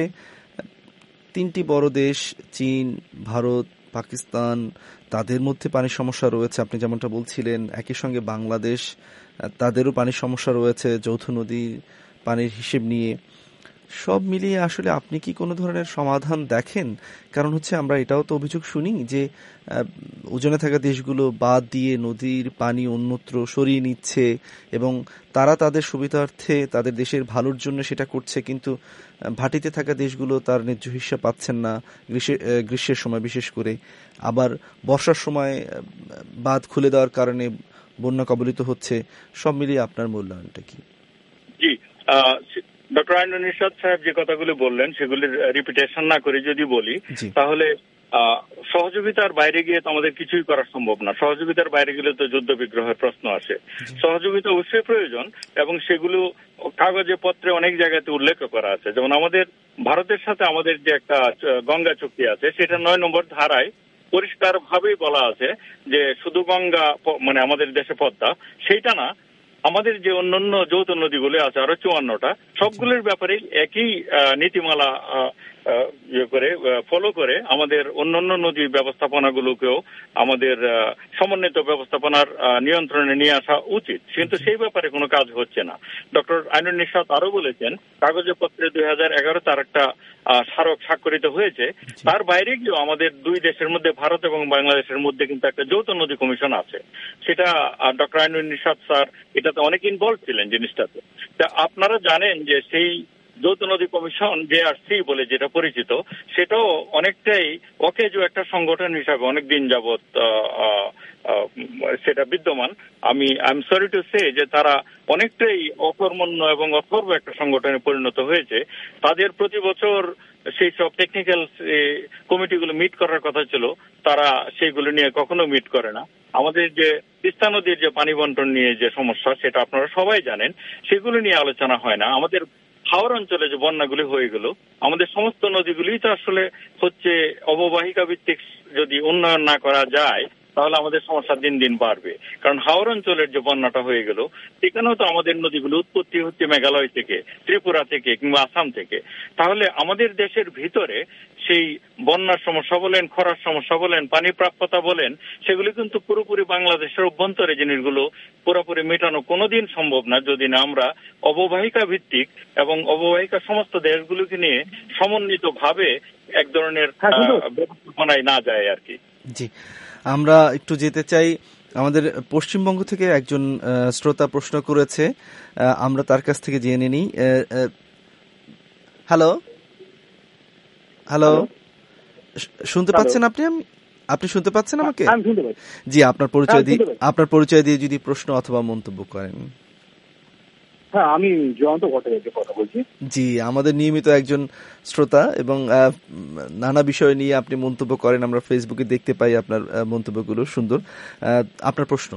S1: 3টি বড় দেশ, চীন, ভারত, পাকিস্তান, তাদের মধ্যে পানির সমস্যা রয়েছে, আপনি যেমনটা বলছিলেন। একই সঙ্গে বাংলাদেশ, তাদেরও পানির সমস্যা রয়েছে, যৌথ নদী পানির হিসেব নিয়ে। সব মিলিয়ে আসলে আপনি কি কোনো ধরনের সমাধান দেখেন? কারণ হচ্ছে আমরা এটাও তো অভিযোগ শুনি যে ওজনে থাকা দেশগুলো বাদ দিয়ে নদীর পানি অন্যত্র সরিয়ে নিচ্ছে এবং তারা তাদের সুবিধার্থে তাদের দেশের ভালোর জন্য সেটা করছে, কিন্তু ভাটিতে থাকা দেশগুলো তার ন্যায্য হিস্যা পাচ্ছেন না গ্রীষ্মের সময় বিশেষ করে। আবার বর্ষার সময় বাঁধ খুলে দেওয়ার কারণে বন্যা কবলিত হচ্ছে। সব মিলিয়ে আপনার মূল্যায়নটা কি?
S3: জি, ডক্টর আইনুল ইরশাদ সাহেব যে কথাগুলো বললেন সেগুলির রিপিটেশন না করে যদি বলি, তাহলে সহযোগিতার বাইরে গিয়ে তো আমাদের কিছুই করা সম্ভব না। সহযোগিতার বাইরে গেলে তো যুদ্ধ বিগ্রহের প্রশ্ন আসে। সহযোগিতা অবশ্যই প্রয়োজন, এবং সেগুলো কাগজে পত্রে অনেক জায়গাতে উল্লেখ করা আছে। যেমন আমাদের ভারতের সাথে আমাদের যে একটা গঙ্গা চুক্তি আছে, সেটা 9 নম্বর ধারায় পরিষ্কার ভাবেই বলা আছে যে শুধু গঙ্গা, মানে আমাদের দেশে পদ্মা, সেইটা না, আমাদের যে অন্যান্য যৌথ নদীগুলো আছে আরো 54টা, সবগুলোর ব্যাপারে একই নীতিমালা করে ফলো করে আমাদের অন্যান্য নদী ব্যবস্থাপনাগুলোকেও আমাদের সমন্বিত ব্যবস্থাপনার নিয়ন্ত্রণে নিয়ে আসা উচিত। কিন্তু সেই ব্যাপারে কোনো কাজ হচ্ছে না। ডক্টর আইনুল ইরশাদ আরো বলেছেন কাগজে পত্রে 2011 তার একটা স্মারক স্বাক্ষরিত হয়েছে। তার বাইরে গিয়েও আমাদের দুই দেশের মধ্যে, ভারত এবং বাংলাদেশের মধ্যে কিন্তু একটা যৌথ নদী কমিশন আছে। সেটা ডক্টর আইনুল ইরশাদ স্যার এটাতে অনেক ইনভলভ ছিলেন জিনিসটাতে। তা আপনারা জানেন যে সেই যৌথ নদী কমিশন, JRC বলে যেটা পরিচিত, সেটাও অনেকটাই অকেজো একটা সংগঠন হিসাবে অনেকদিন যাবৎ সেটা বিদ্যমান। I am sorry to say যে তারা অনেকটাই অকর্মণ্য এবং অথর্ব একটা সংগঠনে পরিণত হয়েছে। তাদের প্রতি বছর সেই সব টেকনিক্যাল কমিটিগুলো মিট করার কথা ছিল, তারা সেইগুলো নিয়ে কখনো মিট করে না। আমাদের যে তিস্তা নদীর যে পানি বন্টন নিয়ে যে সমস্যা, সেটা আপনারা সবাই জানেন, সেগুলো নিয়ে আলোচনা হয় না। আমাদের হাওর অঞ্চলে যে বন্যাগুলি হয়ে গেল, আমাদের সমস্ত নদীগুলি তো আসলে হচ্ছে অববাহিকা ভিত্তিক, যদি উন্নয়ন না করা যায় তাহলে আমাদের সমস্যা দিন দিন বাড়বে। কারণ হাওর অঞ্চলের যে বন্যাটা হয়ে গেল, সেখানেও তো আমাদের নদীগুলো উৎপত্তি হচ্ছে মেঘালয় থেকে, ত্রিপুরা থেকে কিংবা আসাম থেকে। তাহলে আমাদের দেশের ভিতরে সেই বন্যার সমস্যা বলেন, খরার সমস্যা বলেন, পানি প্রাপ্যতা বলেন, সেগুলি কিন্তু পুরোপুরি বাংলাদেশের অভ্যন্তরে জিনিসগুলো পুরোপুরি মেটানো কোনোদিন সম্ভব না যদি না আমরা অববাহিকা ভিত্তিক এবং অববাহিকা সমস্ত দেশগুলোকে নিয়ে সমন্বিত ভাবে এক ধরনের ব্যবস্থাপনায় না যায় আর কি।
S1: জি, আমরা একটু যেতে চাই, আমাদের পশ্চিমবঙ্গ থেকে একজন শ্রোতা প্রশ্ন করেছে, আমরা তার কাছ থেকে জেনে নিই। হ্যালো হ্যালো, শুনতে পাচ্ছেন আপনি? আপনি শুনতে পাচ্ছেন আমাকে? জি, আপনার পরিচয় দিয়ে যদি প্রশ্ন অথবা মন্তব্য করেন।
S5: হ্যাঁ, আমি জয়ন্ত ভট্টাচার্য কথা বলছি।
S1: জি, আমাদের নিয়মিত একজন শ্রোতা এবং নানা বিষয় নিয়ে আপনি মন্তব্য করেন, আমরা ফেসবুকে দেখতে পাই আপনার মন্তব্যগুলো সুন্দর। আপনার প্রশ্ন?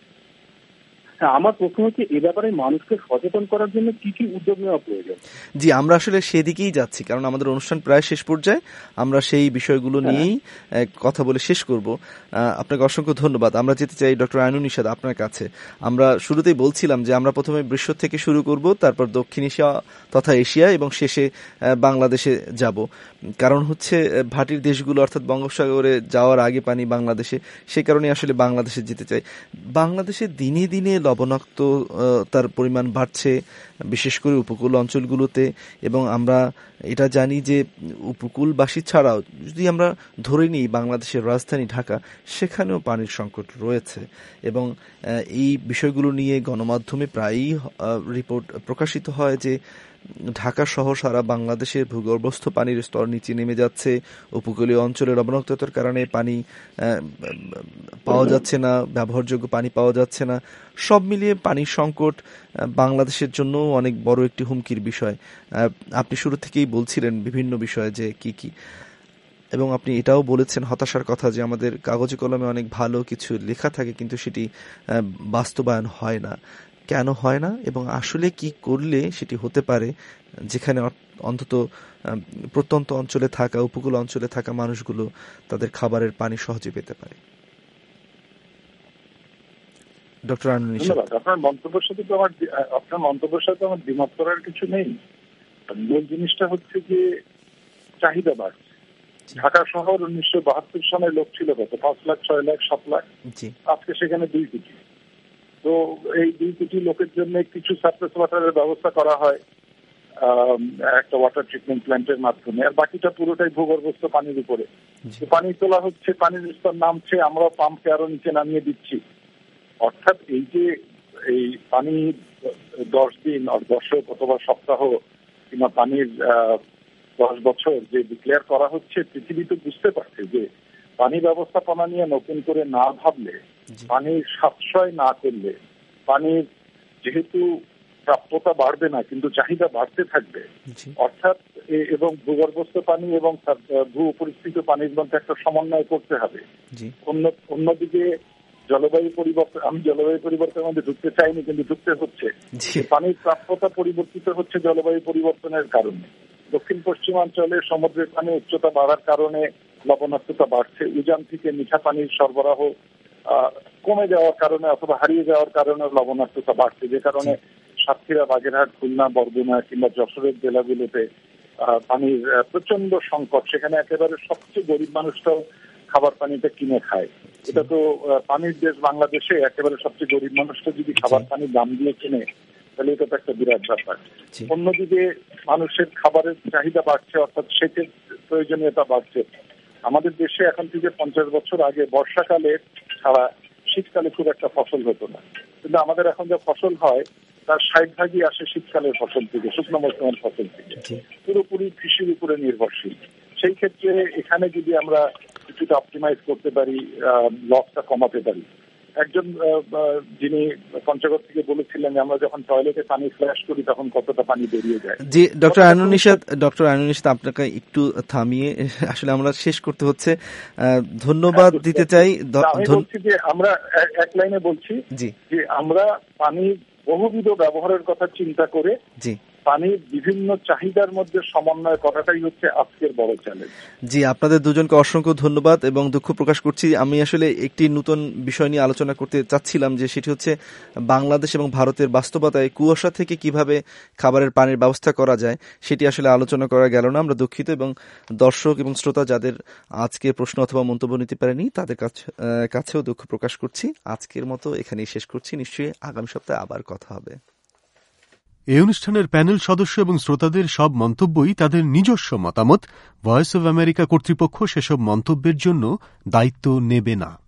S5: হ্যাঁ, আমার প্রশ্ন হচ্ছে এ ব্যাপারে মানুষকে সচেতন করার জন্য কি কি উদ্যোগ নেওয়া প্রয়োজন?
S1: জি, আমরা আসলে সেদিকেই যাচ্ছি, কারণ আমাদের অনুষ্ঠান প্রায় শেষ পর্যায়ে, আমরা সেই বিষয়গুলো নিয়েই কথা বলে শেষ করব। আপনাকে অসংখ্য ধন্যবাদ। আমরা যেতে চাই ডক্টর আইনুন নিশাত আপনার কাছে। আমরা শুরুতেই বলছিলাম যে আমরা প্রথমে বিশ্ব থেকে শুরু করব, তারপর দক্ষিণ এশিয়া তথা এশিয়া এবং শেষে বাংলাদেশে যাব। কারণ হচ্ছে ভাটির দেশগুলো অর্থাৎ বঙ্গোপসাগরে যাওয়ার আগে পানি বাংলাদেশে, সে কারণে আসলে বাংলাদেশে যেতে চাই। বাংলাদেশে দিনে দিনে লবণাক্ততার পরিমাণ বাড়ছে, বিশেষ করে উপকূল অঞ্চলগুলোতে, এবং আমরা এটা জানি যে উপকূলবাসী ছাড়াও যদি আমরা ধরে নিই বাংলাদেশের রাজধানী ঢাকা, সেখানেও পানির সংকট রয়েছে। এবং এই বিষয়গুলো নিয়ে গণমাধ্যমে প্রায়ই রিপোর্ট প্রকাশিত হয় যে ঢাকা সহ সারা বাংলাদেশের ভূগর্ভস্থ পানির স্তর নিচে নেমে যাচ্ছে, উপকূলীয় অঞ্চলে লবণাক্ততার কারণে পানি পাওয়া যাচ্ছে না, ব্যবহারযোগ্য পানি পাওয়া যাচ্ছে না। সব মিলিয়ে পানির সংকট বাংলাদেশের জন্য অনেক বড় একটি হুমকির বিষয়। আপনি শুরু থেকেই বলছিলেন বিভিন্ন বিষয়ে যে কি কি, এবং আপনি এটাও বলেছেন হতাশার কথা যে আমাদের কাগজে কলমে অনেক ভালো কিছু লেখা থাকে কিন্তু সেটি বাস্তবায়ন হয় না। কেন হয় না এবং আসলে কি করলে সেটি হতে পারে, যেখানে অন্তত প্রত্যন্ত অঞ্চলে থাকা, উপকূল অঞ্চলে থাকা মানুষগুলো তাদের খাবারের পানি সহজে পেতে পারে? ডক্টর আইনুন নিশাত,
S2: আপনার মন্তব্যের সাথে আমার দ্বিমত করার কিছু নেই। মূল জিনিসটা হচ্ছে যে চাহিদা বাড়ছে। ঢাকা শহর 1972 সালে লোক ছিল কত? 5 লাখ, 6 লাখ, 7 লাখ। আজকে সেখানে 2 কোটি। তো এই 2 কোটি লোকের জন্য কিছু সারফেস ওয়াটারের ব্যবস্থা করা হয় একটা ওয়াটার ট্রিটমেন্ট প্ল্যান্টের মাধ্যমে, আর বাকিটা পুরোটাই ভূগর্ভস্থ পানির উপরে। পানি তোলা হচ্ছে, পানির স্তর নামছে, আমরা পাম্পকে আরো নিচে নামিয়ে দিচ্ছি। অর্থাৎ এই যে এই পানি 10 দিন দশক অথবা সপ্তাহ কিংবা পানির 10 বছর যে ডিক্লেয়ার করা হচ্ছে, পৃথিবী তো বুঝতে পারছে যে পানি ব্যবস্থাপনা নিয়ে নতুন করে না ভাবলে, পানির সাশ্রয় না করলে, পানির যেহেতু প্রাপ্যতা বাড়বে না কিন্তু চাহিদা বাড়তে থাকবে, অর্থাৎ এবং ভূগর্ভস্থ পানি এবং ভূ পরিস্থিত পানির মধ্যে একটা সমন্বয় করতে হবে। অন্যদিকে জলবায়ু পরিবর্তন, আমি জলবায়ু পরিবর্তনের মধ্যে ঢুকতে চাইনি কিন্তু ঢুকতে হচ্ছে। পানির প্রাপ্যতা পরিবর্তিত হচ্ছে জলবায়ু পরিবর্তনের কারণে। দক্ষিণ পশ্চিমাঞ্চলে সমুদ্রের পানি উচ্চতা বাড়ার কারণে লবণাক্ততা বাড়ছে। উজান থেকে মিঠা পানির সরবরাহ কমে যাওয়ার কারণে অথবা হারিয়ে যাওয়ার কারণে লবণাক্ততা বাড়ছে, যে কারণে সাতক্ষীরা, বাগেরহাট, খুলনা, বরগুনা কিংবা যশোরের জেলাগুলোতে পানির প্রচন্ড সংকট। সেখানে একেবারে সবচেয়ে গরিব মানুষটাও খাবার পানিটা কিনে খায়। এটা তো পানির দেশ বাংলাদেশে, একেবারে সবচেয়ে গরিব মানুষটা যদি খাবার পানির দাম দিয়ে কিনে, তাহলে এটা তো একটা বিরাট ব্যাপার। অন্যদিকে মানুষের খাবারের চাহিদা বাড়ছে, অর্থাৎ সেচের প্রয়োজনীয়তা বাড়ছে। আমাদের দেশে এখন থেকে 50 বছর আগে বর্ষাকালে ছাড়া শীতকালে খুব একটা ফসল হতো না, কিন্তু আমাদের এখন যে ফসল হয় তার 60% আসে শীতকালের ফসল থেকে, শুকনো মৌসুমের ফসল থেকে। পুরোপুরি কৃষির উপরে নির্ভরশীল। সেই ক্ষেত্রে এখানে যদি আমরা কিছুটা অপটিমাইজ করতে পারি, লসটা কমাতে পারি, একজন যিনি পঞ্চগড় থেকে বলেছিলেন যে আমরা যখন টয়লেটে পানি ফ্ল্যাশ করি তখন কতটা পানি বেরিয়ে যায়।
S1: জি, ডক্টর আইনুন নিশাত আপনাকে একটু থামিয়ে আসলে আমরা শেষ করতে হচ্ছে। ধন্যবাদ দিতে চাই।
S2: আমি বলছি যে আমরা এক লাইনে বলছি যে আমরা পানির বহুবিধ ব্যবহারের কথা চিন্তা করে পানির বিভিন্ন চাহিদার মধ্যে সমন্বয় করাটাই হচ্ছে আজকের বড় চ্যালেঞ্জ।
S1: জি, আপনাদের দুজনকে অসংখ্য ধন্যবাদ এবং দুঃখ প্রকাশ করছি। আমি আসলে একটি নতুন বিষয় নিয়ে আলোচনা করতে চাচ্ছিলাম, যে সেটি হচ্ছে বাংলাদেশ এবং ভারতের বাস্তবতায় কুয়াশা থেকে কিভাবে খাবারের পানির ব্যবস্থা করা যায়, সেটি আসলে আলোচনা করা গেল না। আমরা দুঃখিত, এবং দর্শক এবং শ্রোতা যাদের আজকে প্রশ্ন অথবা মন্তব্য নিতে পারেনি তাদের কাছেও দুঃখ প্রকাশ করছি। আজকের মতো এখানেই শেষ করছি। নিশ্চয়ই আগামী সপ্তাহে আবার কথা হবে।
S6: এই অনুষ্ঠানের প্যানেল সদস্য এবং শ্রোতাদের সব মন্তব্যই তাদের নিজস্ব মতামত। ভয়েস অব আমেরিকা কর্তৃপক্ষ সেসব মন্তব্যের জন্য দায়িত্ব নেবে না।